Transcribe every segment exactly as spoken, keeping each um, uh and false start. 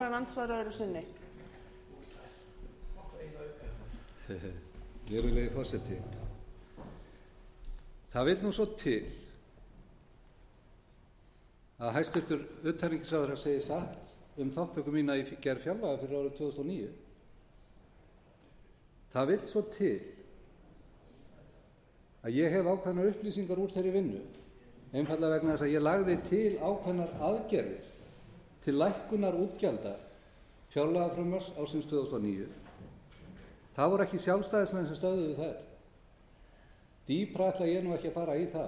Andsvara öðru sinni. Virðulegi forseti. Það vill nú svo til að hæstvirtur utanríkisráðherra segir satt um þátttöku mína í gerð fjárlaga fyrir árið tvö þúsund og níu. Það vill svo til að ég hef ákveðnar upplýsingar úr þeirri vinnu, einfaldlega vegna þess að ég lagði til ákveðnar aðgerðir til lækkunar útgjalda fjárlagafrumvarps ársins tvö þúsund og níu. Það voru ekki sjálfstæðismenn sem stöðuðu þær. Dýpra ætla ég nú ekki að fara í það.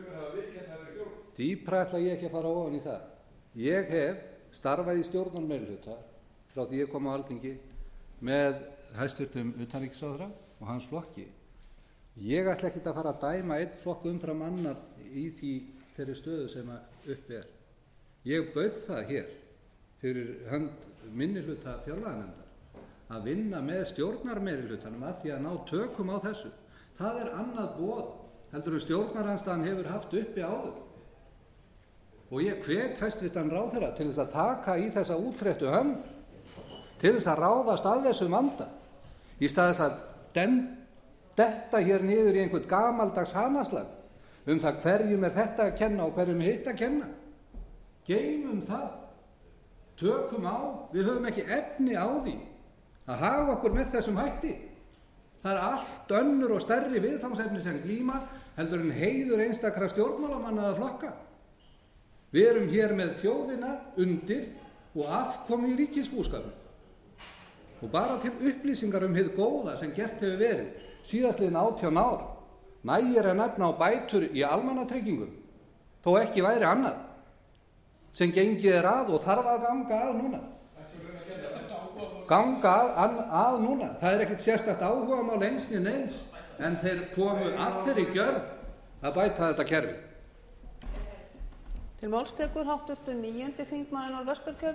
Dýpra ætla ég ekki að fara ofan í það. Ég hef starfað í stjórnarmeirihluta frá því ég kom á Alþingi með hæstvirtum utanríkisráðherra og hans flokki. Ég ætla ekki að fara að dæma einn flokk umfram annar í því þeirri stöðu sem uppi er. Ég bauð það hér fyrir hönd minnihluta fjárlaganefndar að vinna með stjórnarmeirihlutanum að því að ná tökum á þessu. Það er annað boð heldur en stjórnarandstaðan hefur haft uppi áður. Og ég hvet hæstvirtan ráðherra til þess að taka í þessa útréttu hönd, til þess að ráðast að þessum vanda, í stað þess að den, detta hér niður í einhvern gamaldags hanaslag um það hverjum er þetta að kenna og hverjum er hitt að kenna. Geymum það, tökum á, við höfum ekki efni á því að hafa okkur með þessum hætti. Það er allt önnur og stærri viðfangsefni sem glíma heldur en heiður einstakra stjórnmálamanna að flokka. Við erum hér með þjóðina undir og afkomu í ríkisbúskapnum. Og bara til upplýsingar um hið góða sem gert hefur verið síðastliðin átján ár, nægir að nefna á bætur í almannatryggingum, þó ekki væri annað, sem gengið er að og þarf að ganga að núna. Ganga að, að núna. Það er ekkert sérstakt áhugamál eins né neins, en þeir komu allir í gjörð að bæta þetta kerfi. Til máls tekur háttvirtur níundi þingmaður Norðvesturkjördæmis.